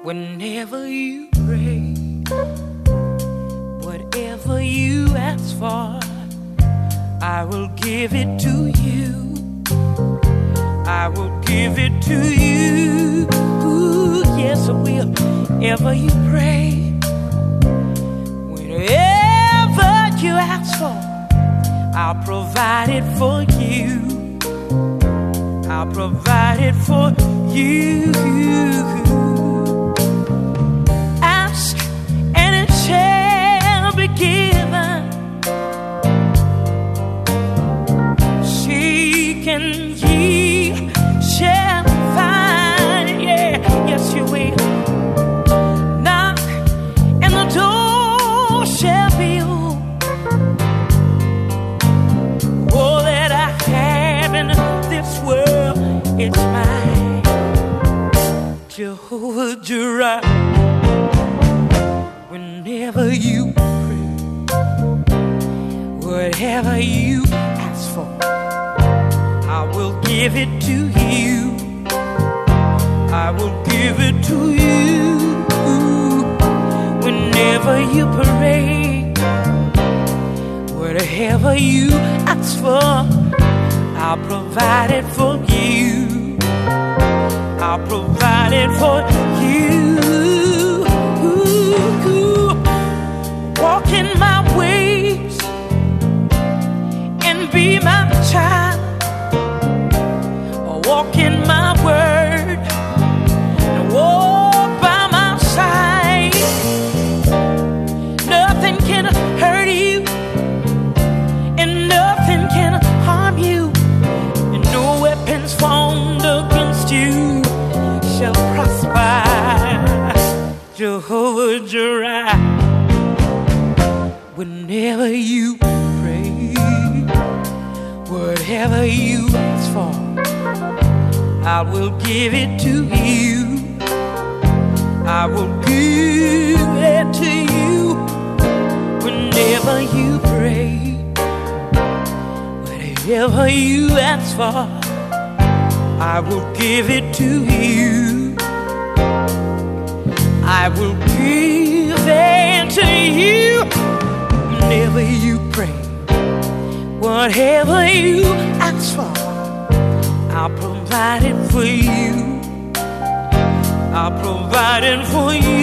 Whenever you pray, whatever you ask for, I will give it to you. I will give it to you. Ooh, yes, I will. Whenever you pray, whatever you ask for, I'll provide it for you. I'll provide it for you. Ask and it shall be given. Seek and ye shall find. Yeah, yes you will. Knock and the door shall be open. All that I have in this world, it's mine. Jehovah Jireh. Whenever you pray, whatever you ask for, I will give it to you. I will give it to you. Whenever you pray, whatever you ask for, I'll provide it for you. I'll provide it for you. Walk in my ways and be my child. Walk in my word and walk by my side. Nothing can hurt you and nothing can harm you, and no weapons formed against you shall prosper. Jehovah Jireh. Whenever you pray, whatever you ask for, I will give it to you. I will give it to you. Whenever you pray, whatever you ask for, I will give it to you. I will give it to you. Whenever you pray, whatever you ask for, I'll provide it for you. I'll provide it for you.